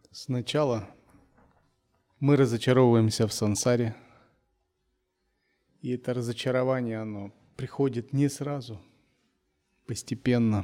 Сначала мы разочаровываемся в сансаре, и это разочарование, оно приходит не сразу, постепенно,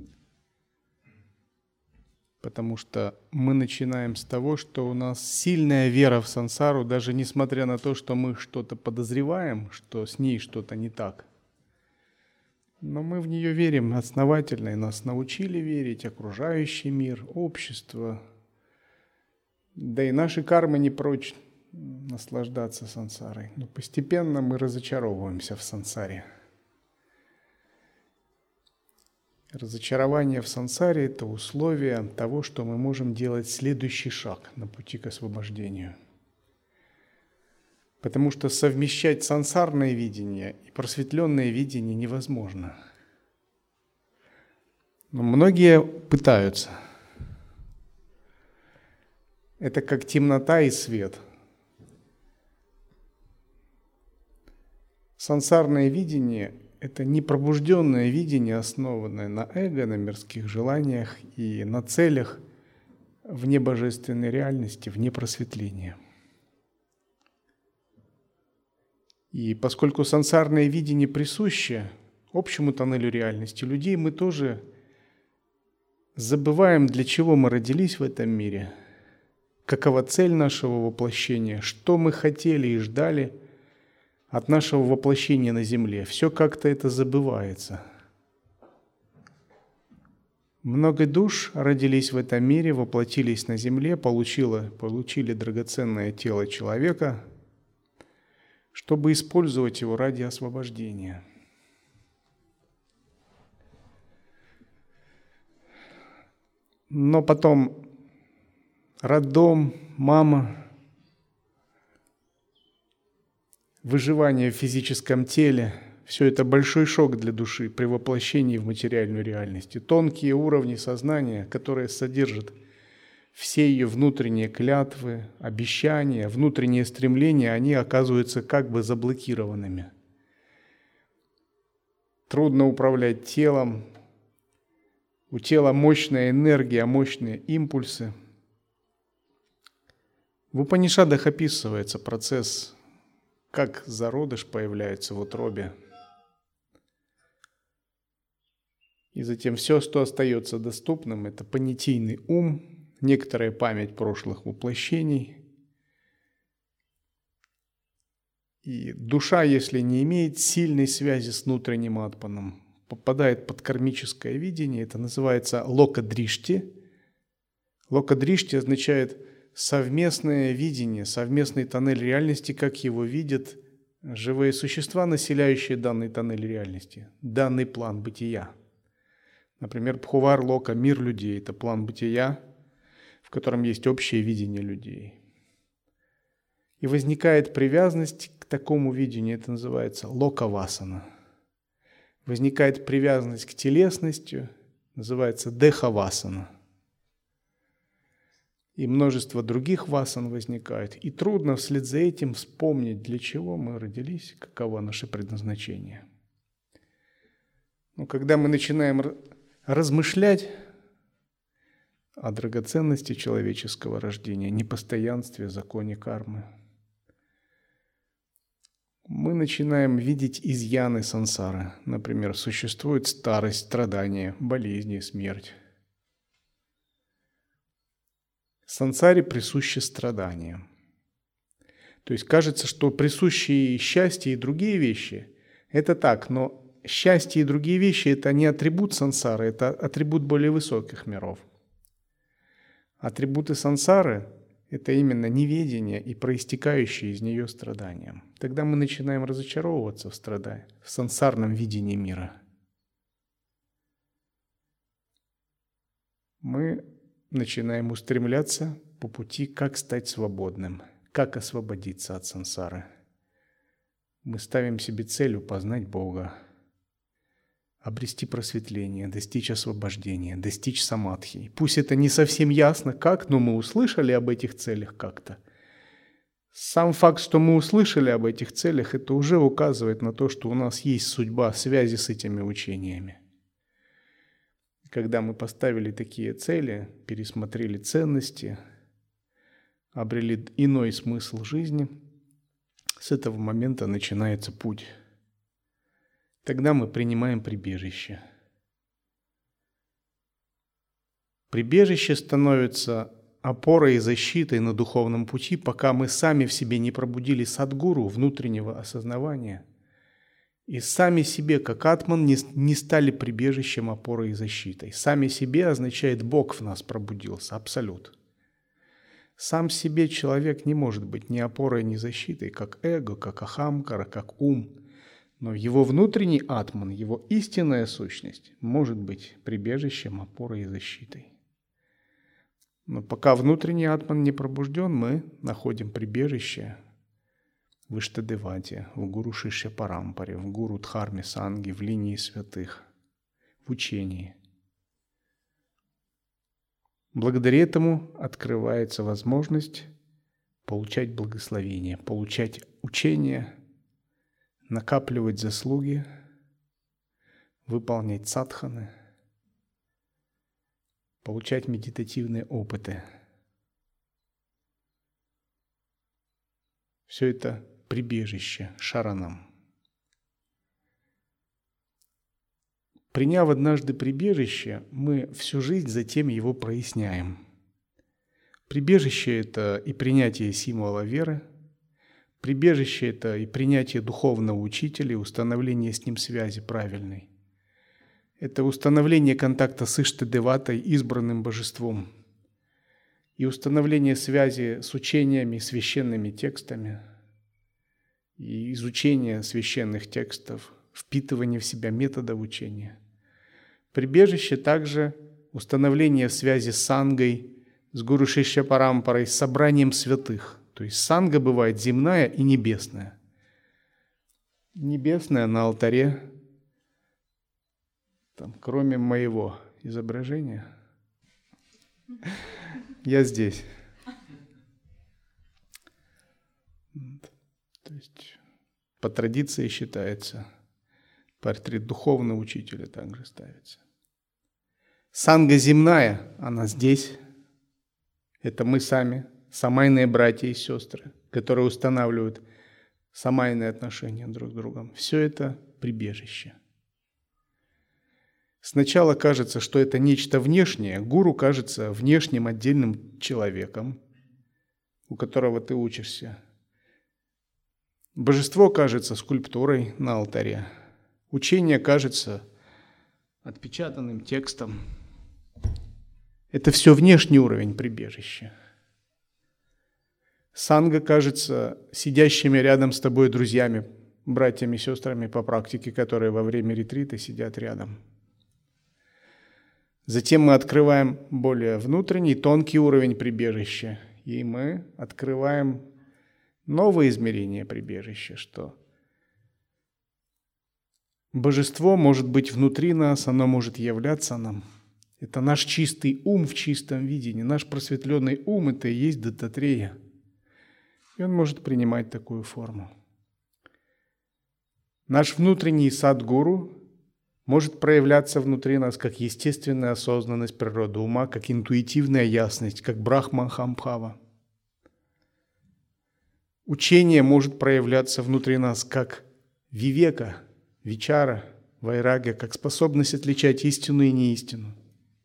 потому что мы начинаем с того, что у нас сильная вера в сансару, даже несмотря на то, что мы что-то подозреваем, что с ней что-то не так. Но мы в нее верим основательно, и нас научили верить окружающий мир, общество. Да и наши кармы не прочь наслаждаться сансарой. Но постепенно мы разочаровываемся в сансаре. Разочарование в сансаре – это условие того, что мы можем делать следующий шаг на пути к освобождению. Потому что совмещать сансарное видение и просветленное видение невозможно. Но многие пытаются. Это как темнота и свет. Сансарное видение – это непробужденное видение, основанное на эго, на мирских желаниях и на целях вне божественной реальности, вне просветления. И поскольку сансарное видение присуще общему тоннелю реальности людей, мы тоже забываем, для чего мы родились в этом мире, какова цель нашего воплощения, что мы хотели и ждали от нашего воплощения на земле. Все как-то это забывается. Много душ родились в этом мире, воплотились на земле, получили драгоценное тело человека, чтобы использовать его ради освобождения. Но потом роддом, мама, выживание в физическом теле – все это большой шок для души при воплощении в материальную реальность. И тонкие уровни сознания, которые содержат все ее внутренние клятвы, обещания, внутренние стремления, они оказываются как бы заблокированными. Трудно управлять телом, у тела мощная энергия, мощные импульсы. В Упанишадах описывается процесс, как зародыш появляется в утробе. И затем все, что остается доступным, это понятийный ум, некоторая память прошлых воплощений. И душа, если не имеет сильной связи с внутренним атманом, попадает под кармическое видение, это называется лока-дришти. Лока-дришти означает совместное видение, совместный тоннель реальности, как его видят живые существа, населяющие данный тоннель реальности, данный план бытия. Например, Бхувар-лока, мир людей – это план бытия, в котором есть общее видение людей. И возникает привязанность к такому видению, это называется лока-васана. Возникает привязанность к телесности, называется деха-васана. И множество других васан возникает. И трудно вслед за этим вспомнить, для чего мы родились, каково наше предназначение. Но когда мы начинаем размышлять о драгоценности человеческого рождения, непостоянстве, законе кармы, мы начинаем видеть изъяны сансары. Например, существует старость, страдания, болезни, смерть. Сансаре присуще страдания. То есть кажется, что присущие счастье и другие вещи – это так, но счастье и другие вещи – это не атрибут сансары, это атрибут более высоких миров. Атрибуты сансары – это именно неведение и проистекающие из нее страдания. Тогда мы начинаем разочаровываться в страдании, в сансарном видении мира. Мы начинаем устремляться по пути, как стать свободным, как освободиться от сансары. Мы ставим себе целью познать Бога, обрести просветление, достичь освобождения, достичь самадхи. Пусть это не совсем ясно, как, но мы услышали об этих целях как-то. Сам факт, что мы услышали об этих целях, это уже указывает на то, что у нас есть судьба связи с этими учениями. Когда мы поставили такие цели, пересмотрели ценности, обрели иной смысл жизни, с этого момента начинается путь. Тогда мы принимаем прибежище. Прибежище становится опорой и защитой на духовном пути, пока мы сами в себе не пробудили садгуру, внутреннего осознавания, и сами себе, как атман, не стали прибежищем, опорой и защитой. Сами себе означает Бог в нас пробудился, абсолют. Сам себе человек не может быть ни опорой, ни защитой, как эго, как ахамкара, как ум. Но его внутренний атман, его истинная сущность может быть прибежищем, опорой и защитой. Но пока внутренний атман не пробужден, мы находим прибежище в Иштадевате, в Гуру Шишья Парампаре, в Гуру Дхарме Санге, в линии святых, в учении. Благодаря этому открывается возможность получать благословение, получать учение, накапливать заслуги, выполнять садханы, получать медитативные опыты. Все это прибежище, шаранам. Приняв однажды прибежище, мы всю жизнь затем его проясняем. Прибежище – это и принятие символа веры, прибежище – это и принятие духовного учителя, и установление с ним связи правильной. Это установление контакта с Иштадеватой, избранным божеством, и установление связи с учениями, священными текстами, и изучение священных текстов, впитывание в себя методов учения. Прибежище также установление связи с сангой, с Гуру Шишья Парампарой, с собранием святых. То есть санга бывает земная и небесная. Небесная на алтаре, там, кроме моего изображения, я здесь. То есть по традиции считается, портрет духовного учителя также ставится. Санга земная, она здесь. Это мы сами, самайные братья и сестры, которые устанавливают самайные отношения друг с другом. Все это прибежище. Сначала кажется, что это нечто внешнее. Гуру кажется внешним отдельным человеком, у которого ты учишься. Божество кажется скульптурой на алтаре. Учение кажется отпечатанным текстом. Это все внешний уровень прибежища. Санга кажется сидящими рядом с тобой друзьями, братьями, сестрами по практике, которые во время ретрита сидят рядом. Затем мы открываем более внутренний, тонкий уровень прибежища, и мы открываем новое измерение прибежища, что божество может быть внутри нас, оно может являться нам. Это наш чистый ум в чистом видении, наш просветленный ум – это и есть Даттатрея. И он может принимать такую форму. Наш внутренний садгуру может проявляться внутри нас как естественная осознанность природы ума, как интуитивная ясность, как брахмахамбхава. Учение может проявляться внутри нас как вивека, вичара, вайрагья, как способность отличать истину и неистину.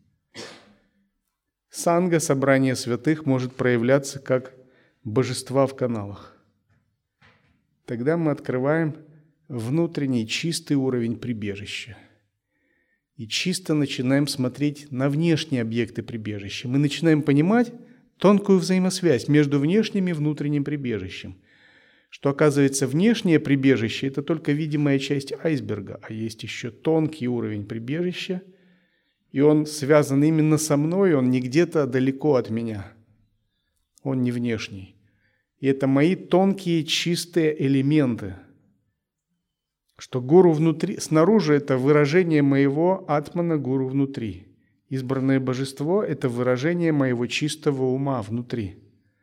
Санга, собрание святых, может проявляться как божества в каналах. Тогда мы открываем внутренний чистый уровень прибежища. И чисто начинаем смотреть на внешние объекты прибежища. Мы начинаем понимать тонкую взаимосвязь между внешним и внутренним прибежищем. Что, оказывается, внешнее прибежище – это только видимая часть айсберга, а есть еще тонкий уровень прибежища, и он связан именно со мной, он не где-то далеко от меня. Он не внешний. И это мои тонкие, чистые элементы. Что гуру внутри, снаружи – это выражение моего атмана гуру внутри. Избранное божество – это выражение моего чистого ума внутри.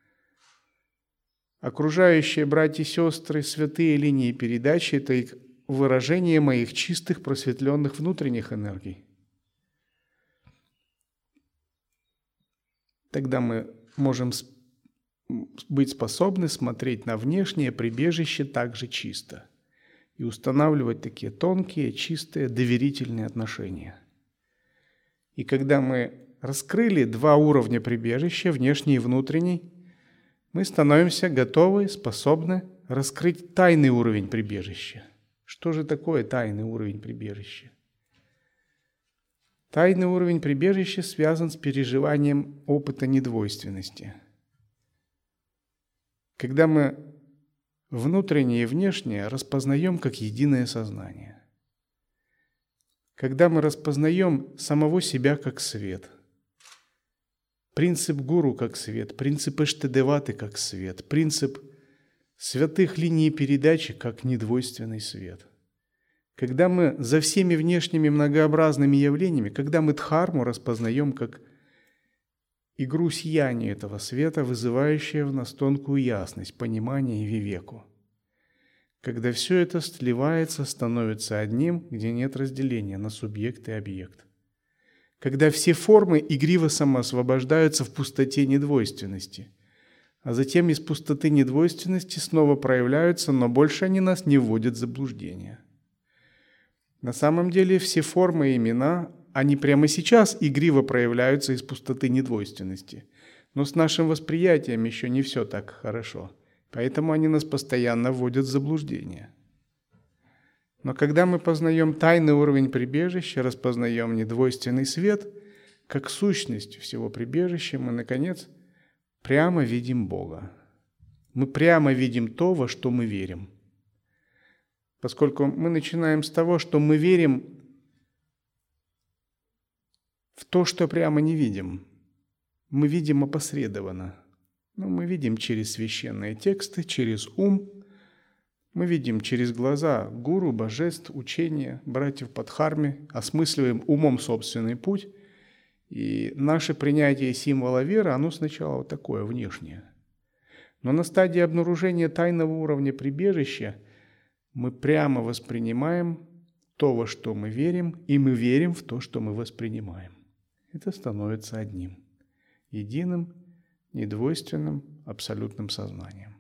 Окружающие братья и сестры, святые линии передачи – это выражение моих чистых, просветленных внутренних энергий. Тогда мы можем быть способны смотреть на внешнее прибежище также чисто и устанавливать такие тонкие, чистые, доверительные отношения. И когда мы раскрыли два уровня прибежища, внешний и внутренний, мы становимся готовы, способны раскрыть тайный уровень прибежища. Что же такое тайный уровень прибежища? Тайный уровень прибежища связан с переживанием опыта недвойственности. Когда мы внутреннее и внешнее распознаем как единое сознание. Когда мы распознаем самого себя как свет. Принцип гуру как свет, принцип Иштадеваты как свет, принцип святых линий передачи как недвойственный свет. Когда мы за всеми внешними многообразными явлениями, когда мы дхарму распознаем как игру сияния этого света, вызывающее в нас тонкую ясность, понимание и вивеку. Когда все это сливается, становится одним, где нет разделения на субъект и объект. Когда все формы игриво самоосвобождаются в пустоте недвойственности, а затем из пустоты недвойственности снова проявляются, но больше они нас не вводят в заблуждение. На самом деле все формы и имена, они прямо сейчас игриво проявляются из пустоты недвойственности, но с нашим восприятием еще не все так хорошо, поэтому они нас постоянно вводят в заблуждение. Но когда мы познаем тайный уровень прибежища, распознаем недвойственный свет, как сущность всего прибежища, мы, наконец, прямо видим Бога. Мы прямо видим то, во что мы верим. Поскольку мы начинаем с того, что мы верим в то, что прямо не видим. Мы видим опосредованно. Мы видим через священные тексты, через ум. Мы видим через глаза гуру, божеств, учения, братьев по дхарме, осмысливаем умом собственный путь. И наше принятие символа веры, оно сначала вот такое, внешнее. Но на стадии обнаружения тайного уровня прибежища мы прямо воспринимаем то, во что мы верим, и мы верим в то, что мы воспринимаем. Это становится одним, единым, недвойственным, абсолютным сознанием.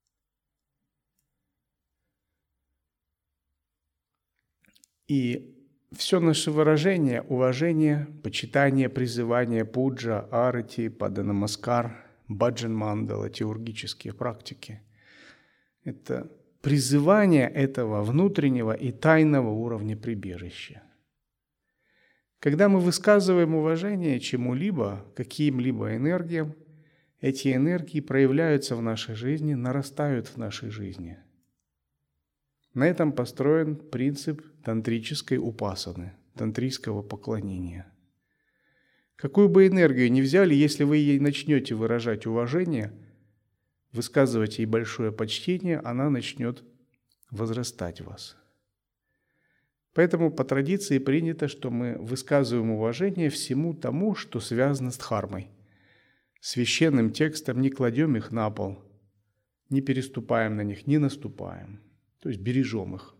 И все наше выражение, уважение, почитание, призывание, пуджа, арати, паданамаскар, баджан-мандала, теургические практики – это призывание этого внутреннего и тайного уровня прибежища. Когда мы высказываем уважение чему-либо, каким-либо энергиям, эти энергии проявляются в нашей жизни, нарастают в нашей жизни. На этом построен принцип тантрической упасаны, тантрийского поклонения. Какую бы энергию ни взяли, если вы ей начнете выражать уважение, высказывать ей большое почтение, она начнет возрастать в вас. Поэтому по традиции принято, что мы высказываем уважение всему тому, что связано с дхармой. Священным текстом не кладем их на пол, не переступаем на них, не наступаем. То есть бережем их.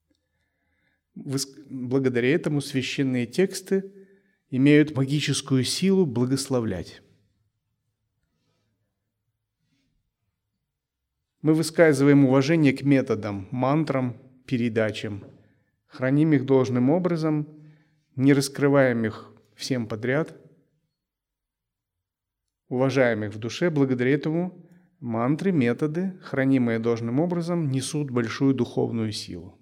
Благодаря этому священные тексты имеют магическую силу благословлять. Мы высказываем уважение к методам, мантрам, передачам, храним их должным образом, не раскрываем их всем подряд, уважаем их в душе. Благодаря этому мантры, методы, хранимые должным образом, несут большую духовную силу.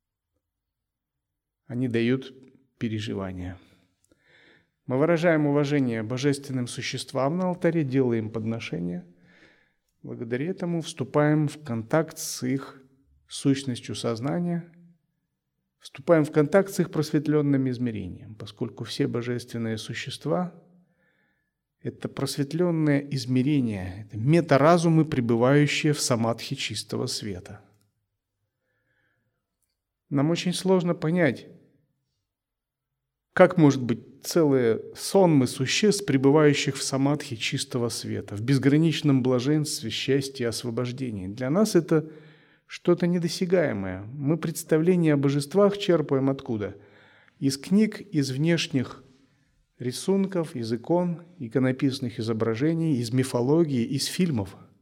Они дают переживания. Мы выражаем уважение божественным существам на алтаре, делаем подношения. Благодаря этому вступаем в контакт с их сущностью сознания, вступаем в контакт с их просветленным измерением, поскольку все божественные существа – это просветленное измерение, это метаразумы, пребывающие в самадхи чистого света. Нам очень сложно понять, как может быть целые сонмы существ, пребывающих в самадхи чистого света, в безграничном блаженстве, счастье и освобождении. Для нас это что-то недосягаемое. Мы представления о божествах черпаем откуда? Из книг, из внешних рисунков, из икон, иконописных изображений, из мифологии, из фильмов.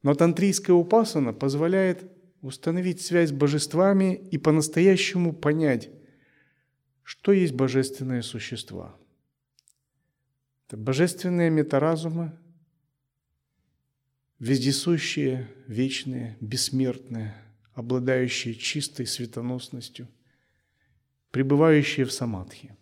Но тантрийская упасана позволяет установить связь с божествами и по-настоящему понять, что есть божественные существа. Это божественные метаразумы, вездесущие, вечные, бессмертные, обладающие чистой светоносностью, пребывающие в самадхи.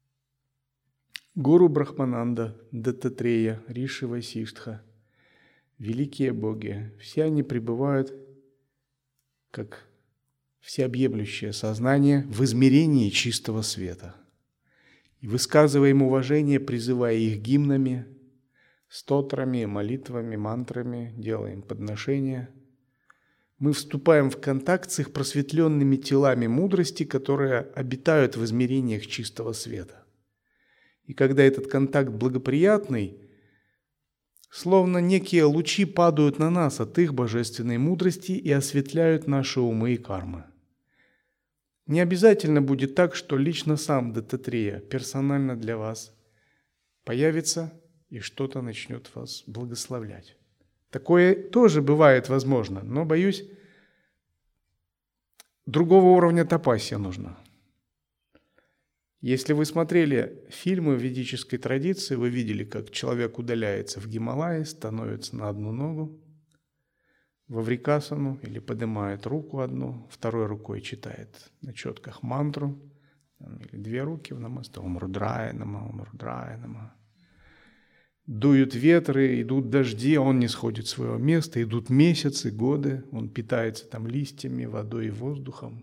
Гуру Брахмананда, Даттатрея, Риши Васиштха, великие боги, все они пребывают как всеобъемлющее сознание в измерении чистого света. И высказываем уважение, призывая их гимнами, стотрами, молитвами, мантрами, делаем подношения. Мы вступаем в контакт с их просветленными телами мудрости, которые обитают в измерениях чистого света. И когда этот контакт благоприятный, словно некие лучи падают на нас от их божественной мудрости и осветляют наши умы и кармы. Не обязательно будет так, что лично сам Даттатрея персонально для вас появится и что-то начнет вас благословлять. Такое тоже бывает возможно, но, боюсь, другого уровня тапасия нужно. Если вы смотрели фильмы ведической традиции, вы видели, как человек удаляется в Гималайи, становится на одну ногу, в аврикасану или поднимает руку одну, второй рукой читает на четках мантру, или две руки в намасте, Ом Рудрая Нама, Ом Рудрая Нама. Дуют ветры, идут дожди, а он не сходит с своего места, идут месяцы, годы, он питается там листьями, водой и воздухом.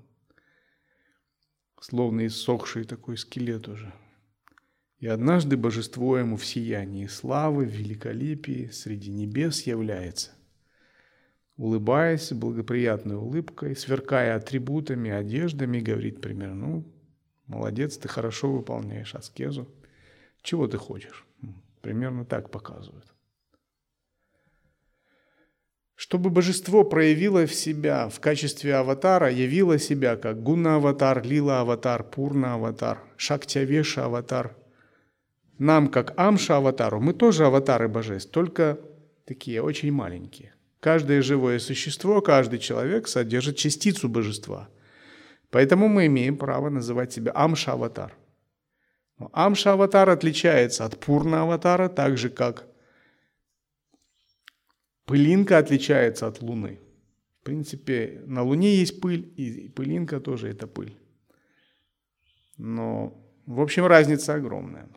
Словно иссохший такой скелет уже. И однажды божество ему в сиянии славы, в великолепии среди небес является, улыбаясь благоприятной улыбкой, сверкая атрибутами, одеждами, говорит примерно: ну, молодец, ты хорошо выполняешь аскезу, чего ты хочешь? Примерно так показывают. Чтобы божество проявило в себя в качестве аватара, явило себя как гуна-аватар, лила-аватар, пурна-аватар, шактявеша-аватар, нам, как амша-аватару, мы тоже аватары божеств, только такие очень маленькие. Каждое живое существо, каждый человек содержит частицу божества. Поэтому мы имеем право называть себя амша-аватар. Но амша-аватар отличается от пурна-аватара, так же, как пылинка отличается от Луны. В принципе, на Луне есть пыль, и пылинка тоже это пыль. Но, в общем, разница огромная.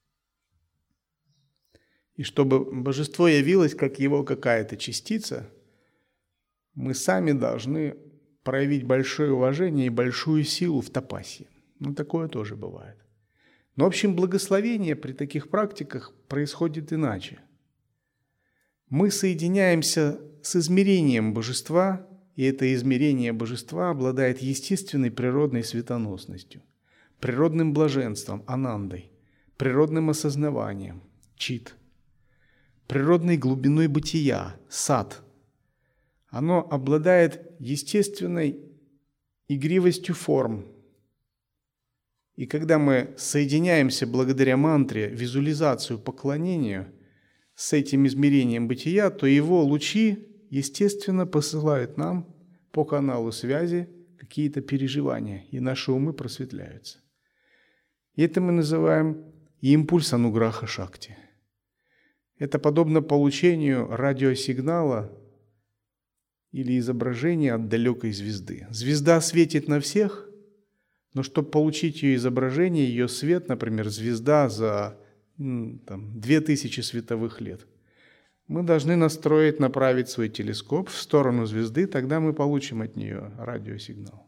И чтобы божество явилось как его какая-то частица, мы сами должны проявить большое уважение и большую силу в тапасе. Ну, такое тоже бывает. Но, в общем, благословение при таких практиках происходит иначе. Мы соединяемся с измерением божества, и это измерение божества обладает естественной природной светоносностью, природным блаженством, анандой, природным осознаванием, чит, природной глубиной бытия, сат. Оно обладает естественной игривостью форм. И когда мы соединяемся благодаря мантре, визуализацию, поклонению с этим измерением бытия, то его лучи, естественно, посылают нам по каналу связи какие-то переживания, и наши умы просветляются. И это мы называем импульс ануграха шакти. Это подобно получению радиосигнала или изображения от далекой звезды. Звезда светит на всех, но чтобы получить ее изображение, ее свет, например, звезда за 2000 световых лет, мы должны настроить, направить свой телескоп в сторону звезды, тогда мы получим от нее радиосигнал.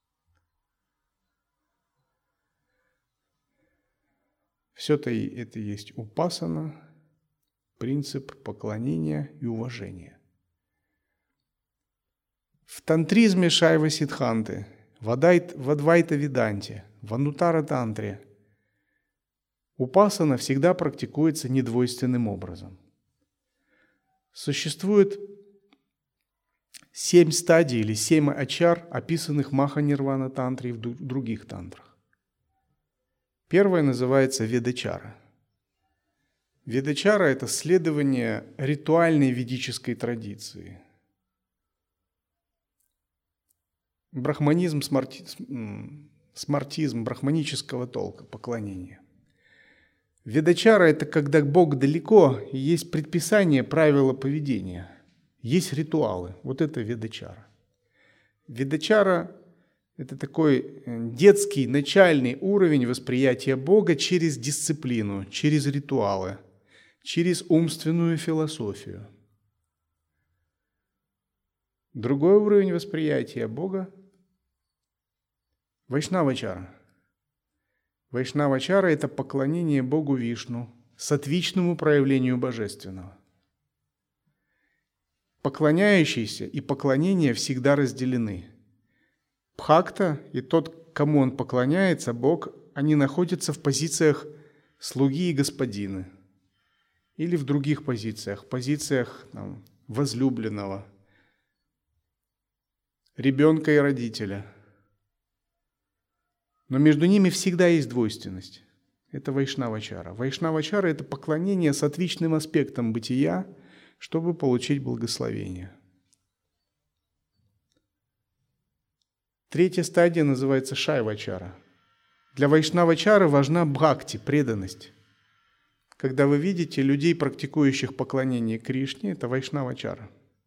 Все это есть упасана, принцип поклонения и уважения. В тантризме Шайва Сиддханты, в Адвайта Веданте, в Анутара Тантре упасана всегда практикуется недвойственным образом. Существует 7 стадий или 7 ачар, описанных в Маха-нирвана тантре и в других тантрах. Первая называется ведачара. Ведачара – это следование ритуальной ведической традиции. брахманизм, смартизм, брахманического толка, поклонение. Ведачара – это когда Бог далеко, и есть предписание, правила поведения, есть ритуалы. Вот это ведачара. Ведачара – это такой детский, начальный уровень восприятия Бога через дисциплину, через ритуалы, через умственную философию. Другой уровень восприятия Бога – вайшнавачара. Вайшнавачара – это поклонение Богу Вишну, саттвичному проявлению божественного. Поклоняющийся и поклонение всегда разделены. Бхакта и тот, кому он поклоняется, Бог, они находятся в позициях слуги и господина. Или в других позициях, возлюбленного, ребенка и родителя. Но между ними всегда есть двойственность. Это вайшнавачара. Вайшнавачара – это поклонение саттвичным аспектам бытия, чтобы получить благословение. Третья стадия называется шайвачара. Для вайшнавачары важна бхакти, преданность. Когда вы видите людей, практикующих поклонение Кришне, это вайшнавачара.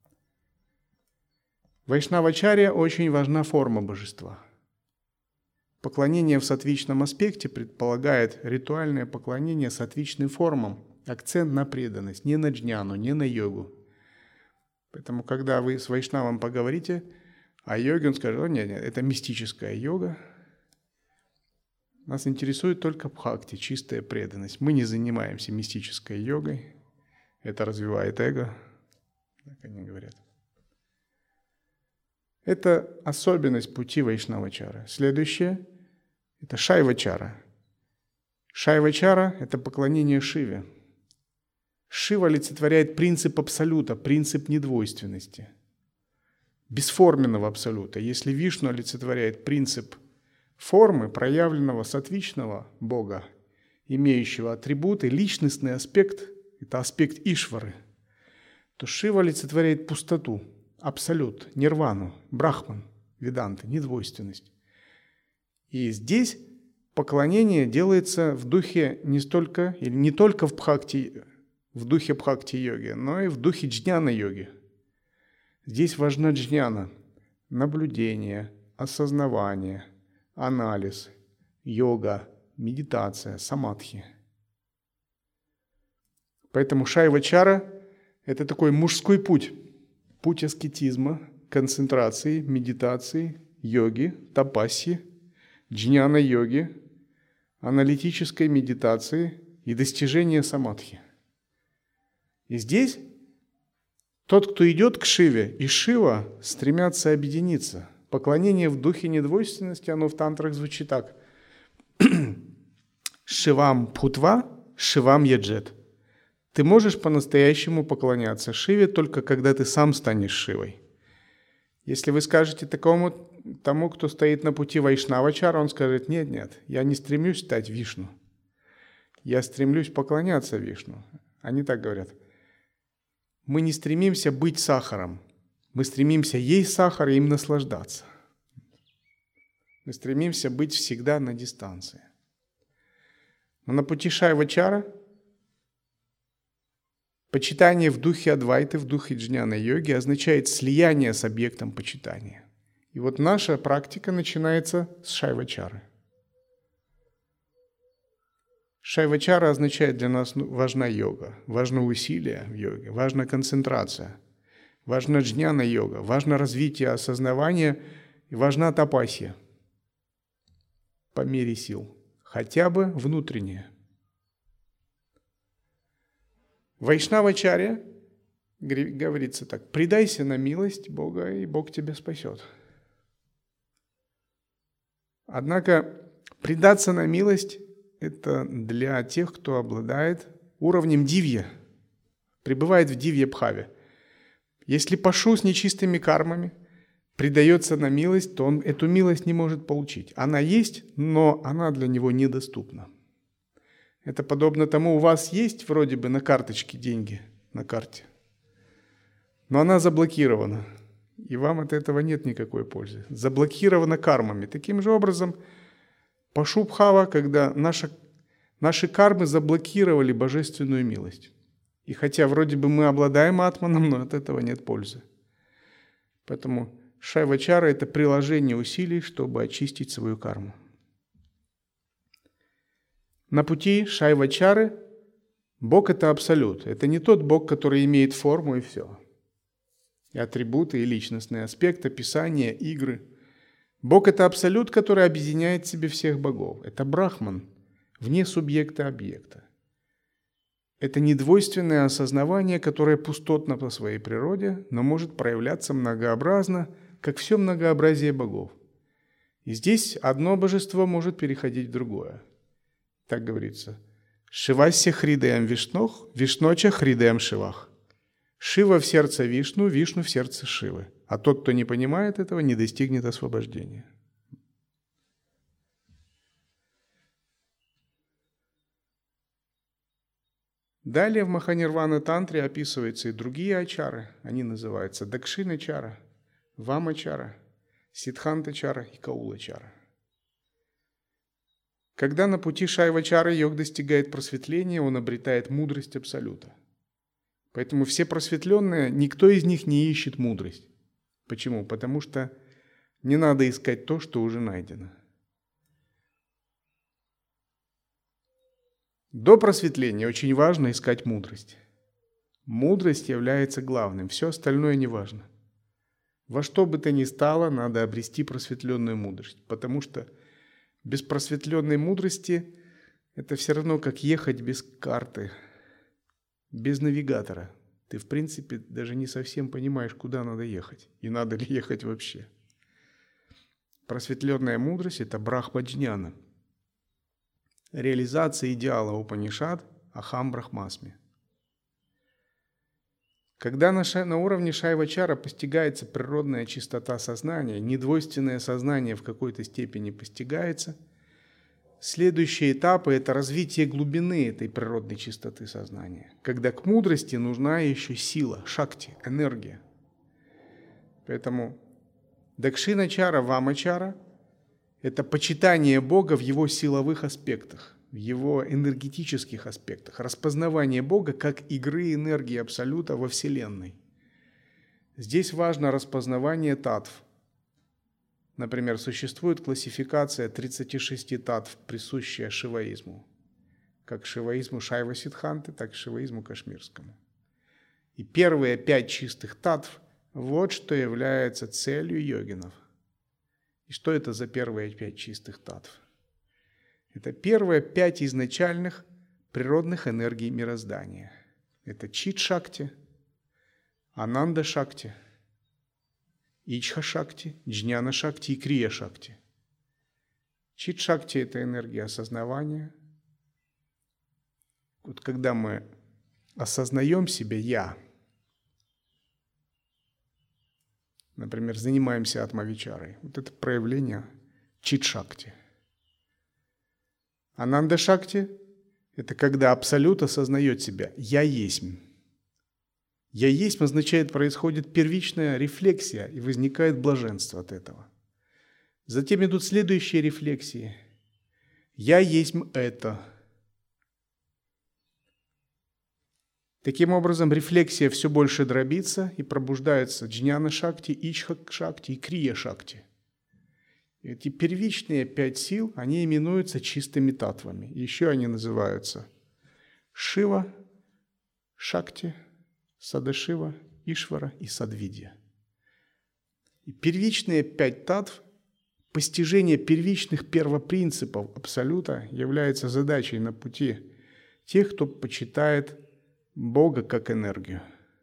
В вайшнавачаре очень важна форма божества. Поклонение в саттвичном аспекте предполагает ритуальное поклонение саттвичным формам, акцент на преданность, не на джняну, не на йогу. Поэтому, когда вы с вайшнавом поговорите о йоге, он скажет: нет, это мистическая йога. Нас интересует только бхакти, чистая преданность. Мы не занимаемся мистической йогой. Это развивает эго, так они говорят. Это особенность пути вайшнавачары. Следующее – это шайвачара. Шайвачара – это поклонение Шиве. Шива олицетворяет принцип абсолюта, принцип недвойственности, бесформенного абсолюта. Если Вишну олицетворяет принцип формы, проявленного саттвичного Бога, имеющего атрибуты, личностный аспект – это аспект Ишвары, то Шива олицетворяет пустоту, абсолют, нирвану, брахман, веданты, недвойственность. И здесь поклонение делается в духе не только в бхакти, в духе бхакти-йоги, но и в духе джняна-йоги. Здесь важна джняна, наблюдение, осознавание, анализ, йога, медитация, самадхи. Поэтому шайвачара – это такой мужской путь. Путь аскетизма, концентрации, медитации, йоги, тапасьи, джняна-йоги, аналитической медитации и достижения самадхи. И здесь тот, кто идет к Шиве, и Шива стремятся объединиться. Поклонение в духе недвойственности, оно в тантрах звучит так. Шивам пхутва, шивам яджет. Ты можешь по-настоящему поклоняться Шиве только когда ты сам станешь Шивой. Если вы скажете тому, кто стоит на пути вайшнавачара, он скажет: нет, я не стремлюсь стать Вишну. Я стремлюсь поклоняться Вишну. Они так говорят. Мы не стремимся быть сахаром. Мы стремимся есть сахар и им наслаждаться. Мы стремимся быть всегда на дистанции. Но на пути шайвачара почитание в духе Адвайты, в духе джняна-йоги означает слияние с объектом почитания. И вот наша практика начинается с шайвачары. Шайвачара означает для нас важна йога, важно усилие в йоге, важна концентрация, важна джняна-йога, важно развитие осознавания и важна тапасья по мере сил, хотя бы внутреннее. В вайшнавачаре говорится так: предайся на милость Бога, и Бог тебя спасет. Однако предаться на милость – это для тех, кто обладает уровнем дивья, пребывает в дивья-бхаве. Если пашу с нечистыми кармами предается на милость, то он эту милость не может получить. Она есть, но она для него недоступна. Это подобно тому: у вас есть вроде бы на карточке деньги, на карте, но она заблокирована. и вам от этого нет никакой пользы. Заблокировано кармами. Таким же образом, пашубхава, когда наши кармы заблокировали божественную милость. И хотя вроде бы мы обладаем атманом, но от этого нет пользы. Поэтому шайвачара – это приложение усилий, чтобы очистить свою карму. На пути шайвачары Бог – это абсолют. Это не тот Бог, который имеет форму и все. И атрибуты, и личностный аспект, описание, игры. Бог – это абсолют, который объединяет в себе всех богов. Это брахман, вне субъекта объекта. Это недвойственное осознавание, которое пустотно по своей природе, но может проявляться многообразно, как все многообразие богов. И здесь одно божество может переходить в другое. Так говорится. Шивасья хридеям вишнох, вишноча хридеям шивах. Шива в сердце Вишну, Вишну в сердце Шивы. А тот, кто не понимает этого, не достигнет освобождения. Далее в Маханирвана-тантре описываются и другие ачары. Они называются Дакшина-чара, Вама-чара, Сиддханта-чара и Каула-чара. Когда на пути Шайва-чары йог достигает просветления, он обретает мудрость Абсолюта. Поэтому все просветленные, никто из них не ищет мудрость. Почему? Потому что не надо искать то, что уже найдено. До просветления очень важно искать мудрость. Мудрость является главным, все остальное не важно. Во что бы то ни стало, надо обрести просветленную мудрость, потому что без просветленной мудрости это все равно как ехать без карты, без навигатора. Ты, в принципе, даже не совсем понимаешь, куда надо ехать, и надо ли ехать вообще. Просветленная мудрость – это брахма-джняна. Реализация идеала Упанишад Ахам Брахмасми. Когда на уровне Шайвачара постигается природная чистота сознания, недвойственное сознание в какой-то степени постигается, следующие этапы – это развитие глубины этой природной чистоты сознания, когда к мудрости нужна еще сила, шакти, энергия. Поэтому Дакшина-чара, Вама-чара – это почитание Бога в Его силовых аспектах, в Его энергетических аспектах, распознавание Бога как игры энергии Абсолюта во Вселенной. Здесь важно распознавание татв. Например, существует классификация 36 татв, присущая шиваизму, как шиваизму Шайва-сиддханты, так и шиваизму кашмирскому. И первые 5 чистых татв – вот что является целью йогинов. И что это за первые 5 чистых татв? Это первые 5 изначальных природных энергий мироздания. Это чит-шакти, ананда-шакти, ичха-шакти, джняна-шакти и крия-шакти. Чит-шакти – это энергия осознавания. Вот когда мы осознаем себя «я», например, занимаемся атма-вичарой, вот это проявление чит-шакти. Ананда-шакти – это когда Абсолют осознает себя «я есмь». «Я есмь» означает, происходит первичная рефлексия, и возникает блаженство от этого. Затем идут следующие рефлексии. «Я есмь это». Таким образом, рефлексия все больше дробится, и пробуждаются джняна-шакти, ичха-шакти и крия-шакти. Эти первичные 5 сил, они именуются чистыми татвами. Еще они называются Шива, Шакти, Садашива, Ишвара и Садвидья. И первичные 5 татв, постижение первичных первопринципов Абсолюта является задачей на пути тех, кто почитает Бога как энергию.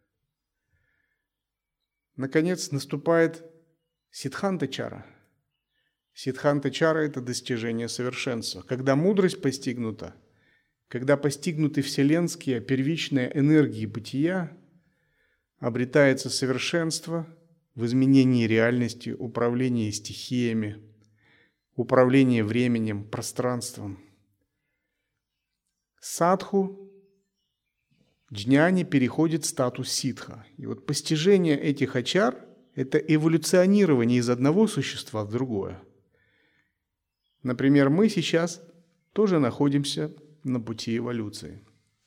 Наконец наступает Сиддханта-чара. Сиддханта-чара – это достижение совершенства. Когда мудрость постигнута, когда постигнуты вселенские первичные энергии бытия, обретается совершенство в изменении реальности, управлении стихиями, управлении временем, пространством. Садху, джняни переходит в статус ситха. И вот постижение этих ачар – это эволюционирование из одного существа в другое. Например, мы сейчас тоже находимся на пути эволюции.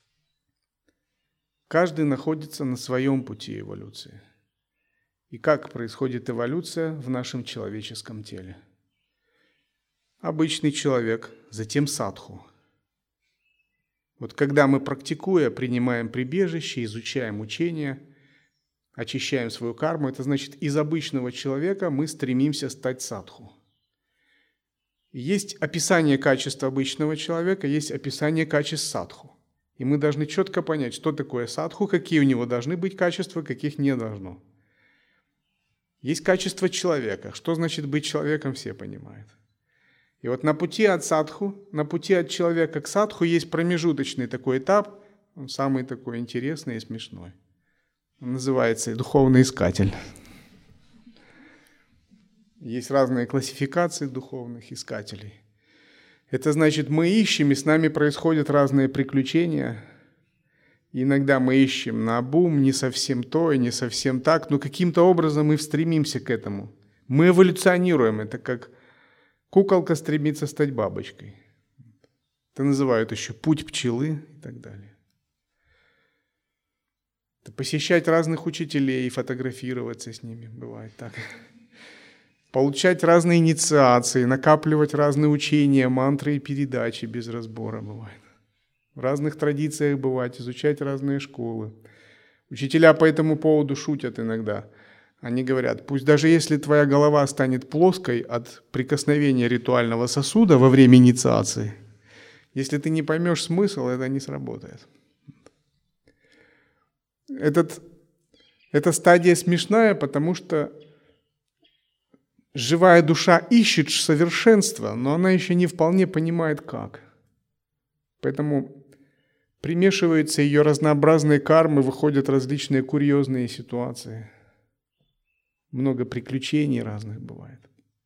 Каждый находится на своем пути эволюции. И как происходит эволюция в нашем человеческом теле? Обычный человек, затем садху. Вот когда мы, практикуя, принимаем прибежище, изучаем учения, очищаем свою карму, это значит, из обычного человека мы стремимся стать садху. Есть описание качеств обычного человека, есть описание качеств садху. И мы должны четко понять, что такое садху, какие у него должны быть качества, каких не должно. Есть качество человека. Что значит быть человеком, все понимают. И вот на пути от садху, на пути от человека к садху есть промежуточный такой этап, он самый такой интересный и смешной. Он называется духовный искатель. Есть разные классификации духовных искателей. Это значит, мы ищем, и с нами происходят разные приключения. И иногда мы ищем наобум, не совсем то и не совсем так, но каким-то образом мы стремимся к этому. Мы эволюционируем, это как куколка стремится стать бабочкой. Это называют еще путь пчелы и так далее. Это посещать разных учителей и фотографироваться с ними, бывает так. Получать разные инициации, накапливать разные учения, мантры и передачи без разбора бывает. В разных традициях бывать, изучать разные школы. Учителя по этому поводу шутят иногда. Они говорят, пусть даже если твоя голова станет плоской от прикосновения ритуального сосуда во время инициации, если ты не поймешь смысл, это не сработает. Эта стадия смешная, потому что живая душа ищет совершенства, но она еще не вполне понимает, как. Поэтому примешиваются ее разнообразные кармы, выходят различные курьезные ситуации. Много приключений разных бывает.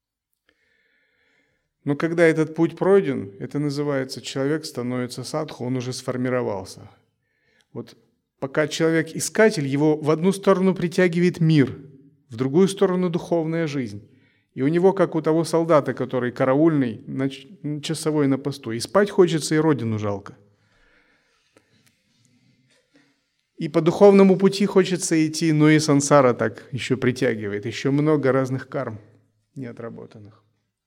Но когда этот путь пройден, это называется, человек становится садху, он уже сформировался. Вот пока человек искатель, его в одну сторону притягивает мир, в другую сторону духовная жизнь. И у него, как у того солдата, который караульный, часовой на посту. И спать хочется, и родину жалко. И по духовному пути хочется идти, но и сансара так еще притягивает. Еще много разных карм неотработанных.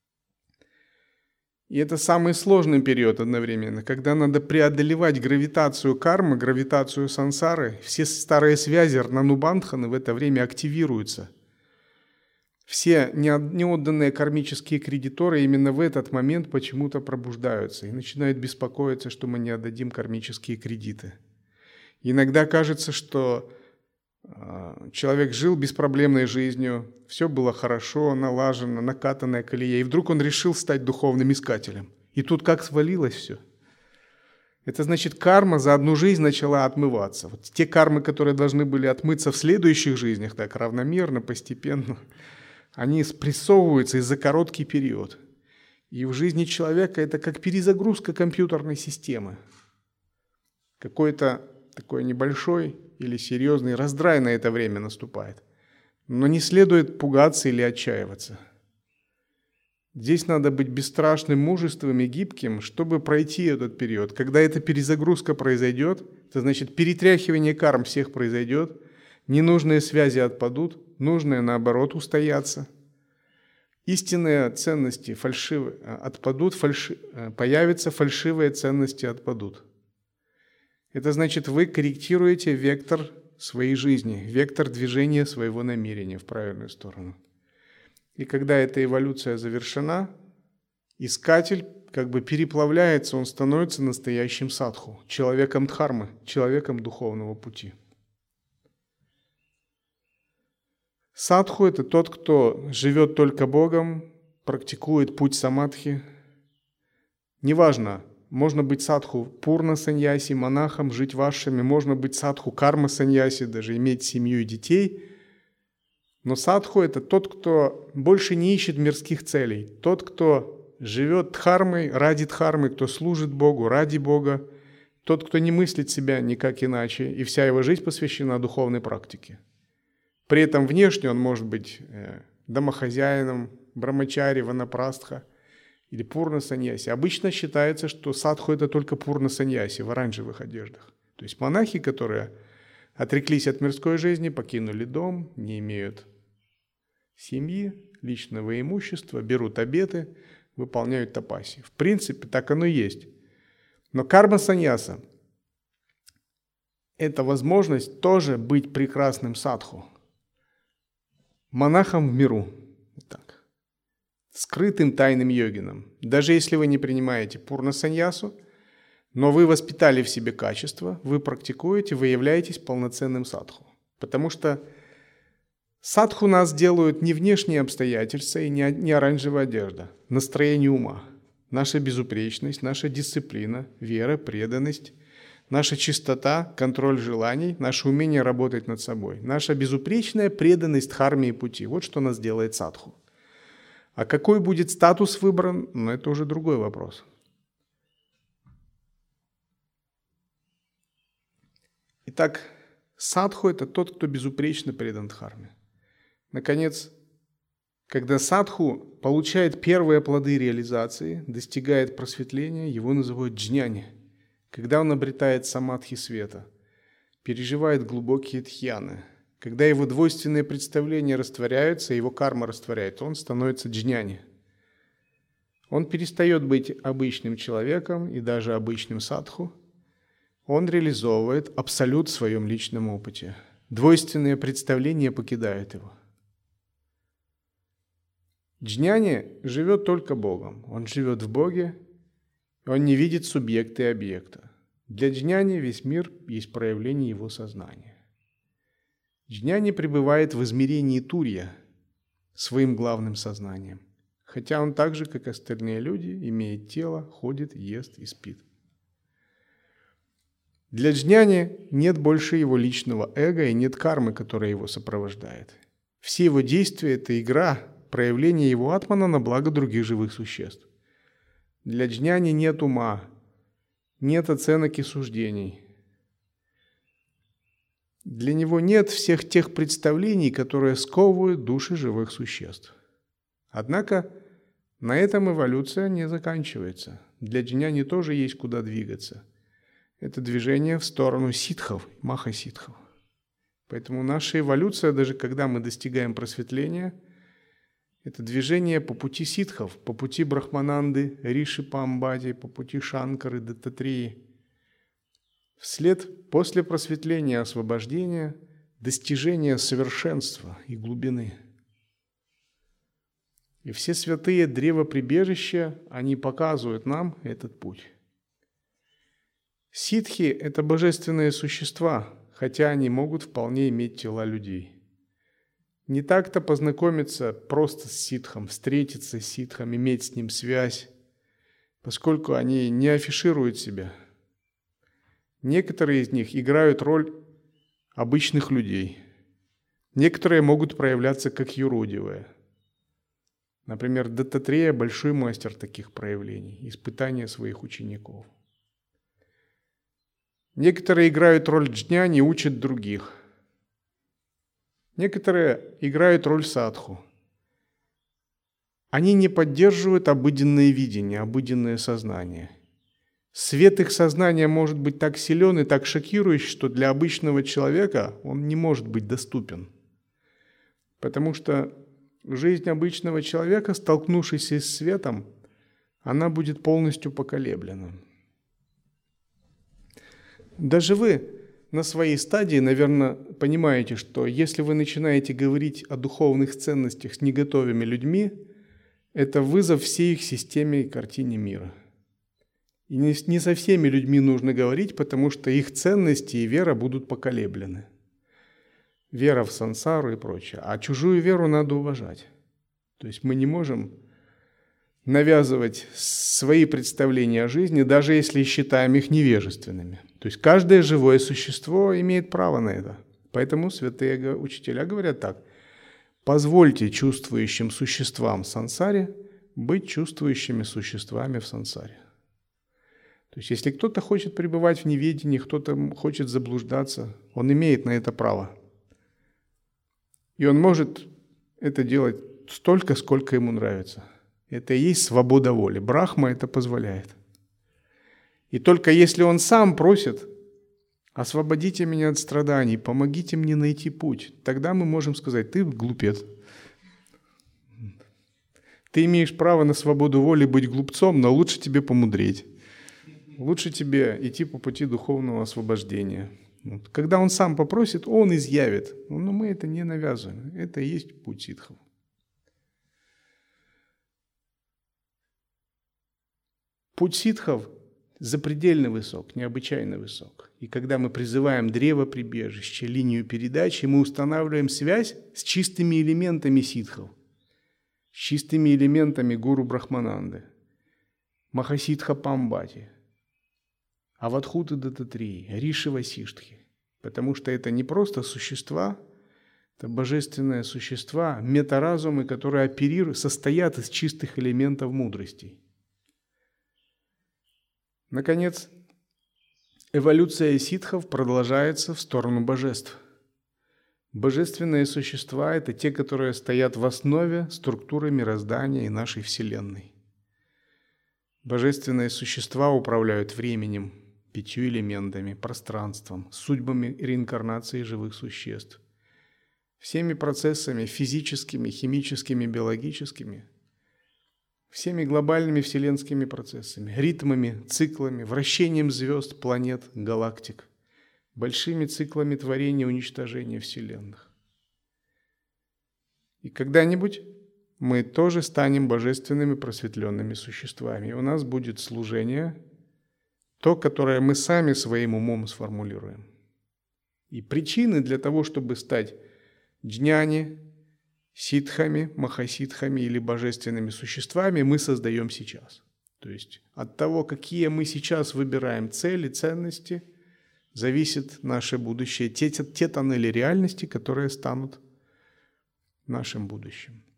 И это самый сложный период одновременно, когда надо преодолевать гравитацию кармы, гравитацию сансары. Все старые связи рнанубандханы в это время активируются. Все неотданные кармические кредиторы именно в этот момент почему-то пробуждаются и начинают беспокоиться, что мы не отдадим кармические кредиты. Иногда кажется, что человек жил беспроблемной жизнью, все было хорошо, налажено, накатанная колея, и вдруг он решил стать духовным искателем. И тут как свалилось все. Это значит, карма за одну жизнь начала отмываться. Вот те кармы, которые должны были отмыться в следующих жизнях, так равномерно, постепенно, они спрессовываются из-за короткий период. И в жизни человека это как перезагрузка компьютерной системы. Какой-то такой небольшой или серьезный раздрай на это время наступает. Но не следует пугаться или отчаиваться. Здесь надо быть бесстрашным, мужественным и гибким, чтобы пройти этот период. Когда эта перезагрузка произойдет, это значит перетряхивание карм всех произойдет, ненужные связи отпадут, нужные, наоборот, устоятся. Истинные ценности отпадут, появятся, фальшивые ценности отпадут. Это значит, вы корректируете вектор своей жизни, вектор движения своего намерения в правильную сторону. И когда эта эволюция завершена, искатель как бы переплавляется, он становится настоящим садху, человеком дхармы, человеком духовного пути. Садху – это тот, кто живет только Богом, практикует путь самадхи. Неважно, можно быть садху пурна саньяси, монахом, жить вашими, можно быть садху карма саньяси, даже иметь семью и детей. Но садху – это тот, кто больше не ищет мирских целей, тот, кто живет дхармой, ради дхармы, кто служит Богу, ради Бога, тот, кто не мыслит себя никак иначе, и вся его жизнь посвящена духовной практике. При этом внешне он может быть домохозяином, брамачари, ванапрастха или пурна-саньяси. Обычно считается, что садху – это только пурна-саньяси в оранжевых одеждах. То есть монахи, которые отреклись от мирской жизни, покинули дом, не имеют семьи, личного имущества, берут обеты, выполняют тапаси. В принципе, так оно и есть. Но карма-саньяса – это возможность тоже быть прекрасным садху, монахом в миру, так, скрытым тайным йогином. Даже если вы не принимаете пурна-саньясу, но вы воспитали в себе качество, вы практикуете, вы являетесь полноценным садху. Потому что садху нас делают не внешние обстоятельства и не оранжевая одежда, настроение ума, наша безупречность, наша дисциплина, вера, преданность, наша чистота, контроль желаний, наше умение работать над собой, наша безупречная преданность дхарме и пути. Вот что нас делает садху. А какой будет статус выбран, это уже другой вопрос. Итак, садху – это тот, кто безупречно предан дхарме. Наконец, когда садху получает первые плоды реализации, достигает просветления, его называют джняни. Когда он обретает самадхи света, переживает глубокие дхьяны, когда его двойственные представления растворяются, его карма растворяется, он становится джняни. Он перестает быть обычным человеком и даже обычным садху. Он реализовывает абсолют в своем личном опыте. Двойственные представления покидают его. Джняни живет только Богом. Он живет в Боге, он не видит субъекта и объекта. Для джняни весь мир есть проявление его сознания. Джняни пребывает в измерении турья своим главным сознанием, хотя он так же, как остальные люди, имеет тело, ходит, ест и спит. Для джняни нет больше его личного эго и нет кармы, которая его сопровождает. Все его действия – это игра, проявление его атмана на благо других живых существ. Для джняни нет ума, нет оценок и суждений. Для него нет всех тех представлений, которые сковывают души живых существ. Однако на этом эволюция не заканчивается. Для джняни тоже есть куда двигаться. Это движение в сторону ситхов, маха-ситхов. Поэтому наша эволюция, даже когда мы достигаем просветления, это движение по пути ситхов, по пути Брахмананды, Риши Памбади, по пути Шанкары, Даттатрии. Вслед после просветления, освобождения, достижения совершенства и глубины. И все святые древоприбежища, они показывают нам этот путь. Ситхи – это божественные существа, хотя они могут вполне иметь тела людей. Не так-то познакомиться просто с ситхом, встретиться с ситхом, иметь с ним связь, поскольку они не афишируют себя. Некоторые из них играют роль обычных людей. Некоторые могут проявляться как юродивые. Например, Даттатрея – большой мастер таких проявлений, испытания своих учеников. Некоторые играют роль джняни и учат других. Некоторые играют роль садху. Они не поддерживают обыденное видение, обыденное сознание. Свет их сознания может быть так силен и так шокирующий, что для обычного человека он не может быть доступен. Потому что жизнь обычного человека, столкнувшись с светом, она будет полностью поколеблена. Даже вы на своей стадии, наверное, понимаете, что если вы начинаете говорить о духовных ценностях с неготовыми людьми, это вызов всей их системе и картине мира. И не со всеми людьми нужно говорить, потому что их ценности и вера будут поколеблены. Вера в сансару и прочее. А чужую веру надо уважать. То есть мы не можем навязывать свои представления о жизни, даже если считаем их невежественными. То есть каждое живое существо имеет право на это. Поэтому святые учителя говорят так: позвольте чувствующим существам в сансаре быть чувствующими существами в сансаре. То есть если кто-то хочет пребывать в неведении, кто-то хочет заблуждаться, он имеет на это право. И он может это делать столько, сколько ему нравится. Это и есть свобода воли. Брахма это позволяет. И только если он сам просит: освободите меня от страданий, помогите мне найти путь, тогда мы можем сказать: ты глупец. Ты имеешь право на свободу воли быть глупцом, но лучше тебе помудреть. Лучше тебе идти по пути духовного освобождения. Когда он сам попросит, он изъявит. Но мы это не навязываем. Это и есть путь ситхов. Путь ситхов запредельно высок, необычайно высок. И когда мы призываем древо прибежище, линию передачи, мы устанавливаем связь с чистыми элементами ситхов, с чистыми элементами гуру Брахмананды, Махасидха Памбати, Авадхуты Дататрии, Риши Васиштхи. Потому что это не просто существа, это божественные существа, метаразумы, которые оперируют, состоят из чистых элементов мудрости. Наконец, эволюция ситхов продолжается в сторону божеств. Божественные существа – это те, которые стоят в основе структуры мироздания и нашей Вселенной. Божественные существа управляют временем, 5 элементами, пространством, судьбами реинкарнации живых существ, всеми процессами физическими, химическими, биологическими, всеми глобальными вселенскими процессами, ритмами, циклами, вращением звезд, планет, галактик, большими циклами творения и уничтожения вселенных. И когда-нибудь мы тоже станем божественными просветленными существами. И у нас будет служение, то, которое мы сами своим умом сформулируем. И причины для того, чтобы стать джняни, ситхами, махасидхами или божественными существами, мы создаем сейчас. То есть от того, какие мы сейчас выбираем цели, ценности, зависит наше будущее, те тоннели реальности, которые станут нашим будущим.